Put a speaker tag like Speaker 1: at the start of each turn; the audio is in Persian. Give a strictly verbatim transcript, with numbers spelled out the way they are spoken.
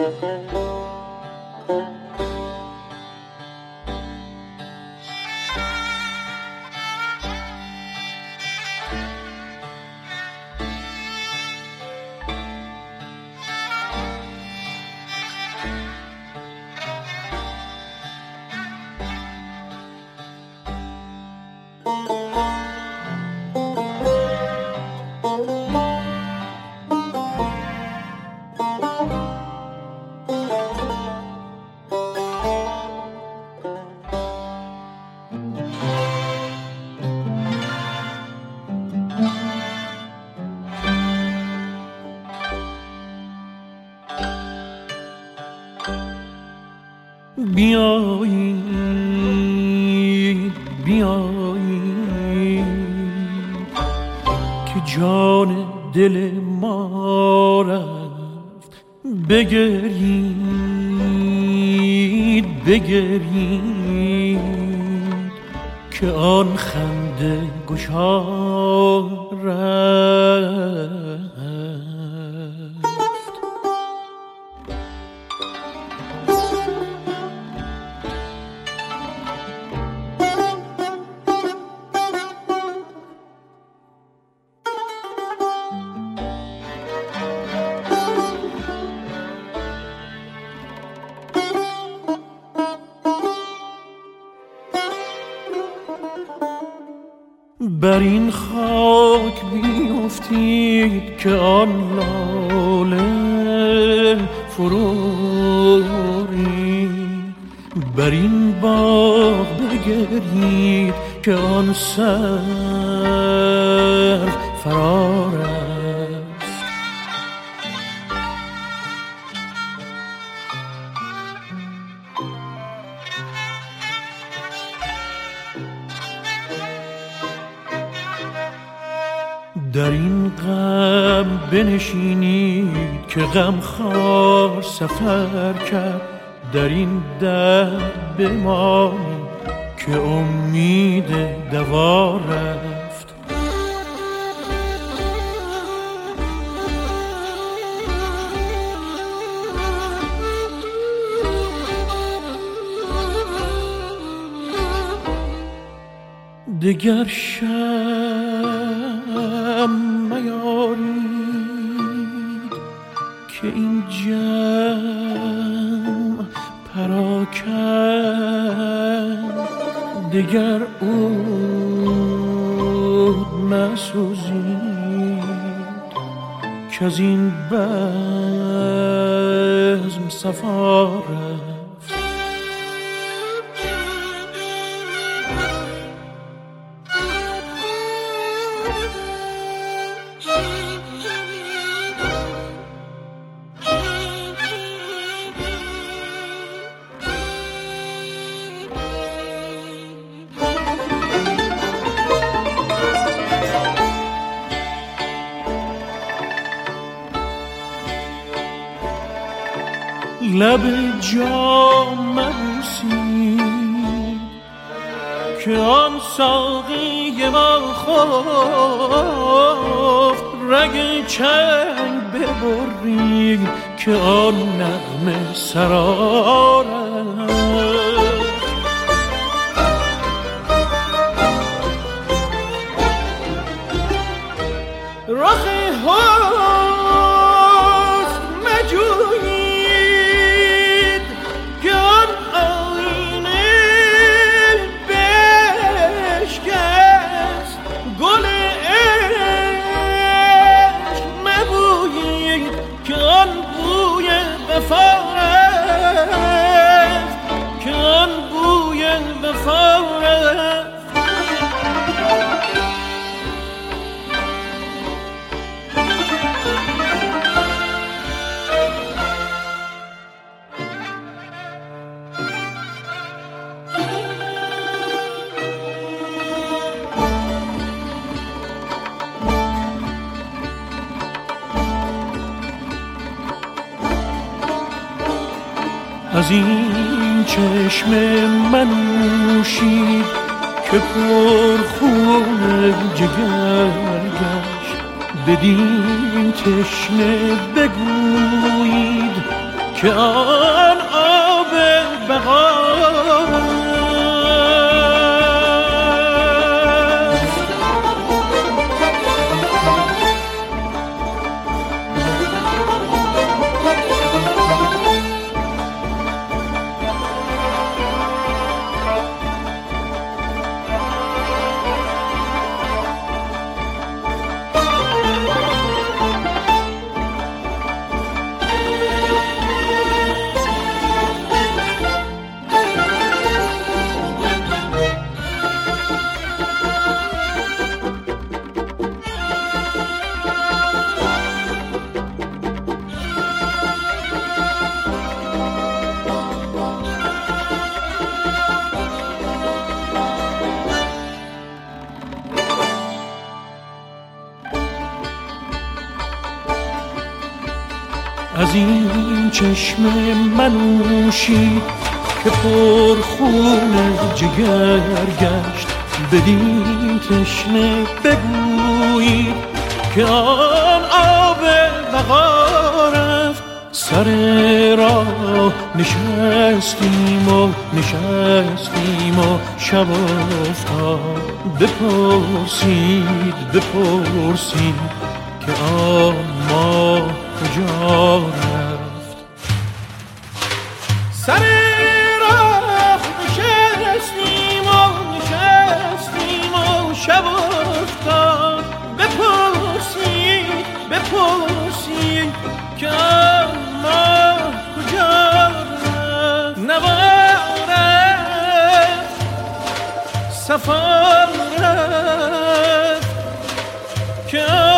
Speaker 1: بیایید بیایید که جان دل ما رفت، بگرید بگرید که آن خنده گشا رفت. بر این خاک بیفتید که آن لاله فروری، بر این باغ بگرید که آن سر فرار است. در این غم بنشینید که غم خوار سفر کرد، در این درد بمانید که امید دوا رفت. دگر شم میارید که این جمع پراکند، دگر عود مسوزید که از این بزم صفا رفت. لب جام مبوسید که آن ساقی ما خفت، رگ چنگ ببرید که آن نغمه سرار است. رخ از این چشم منوشید که پر خون جگر گشت، بدین تشنه بگویید که آن آب بقا از این چشم منوشی که پر خون جگر گشت، بدین تشنه بگویید که آن آب بقا رفت. سر راه نشستیم و نشستیم و شب افتاد، بپرسید بپرسید که آن ما کجا رفت. سر راه نشستیم و نشستیم و شب افتاد، بپرسید بپرسید که ما کجا رفت. نوار رفت سفر رفت که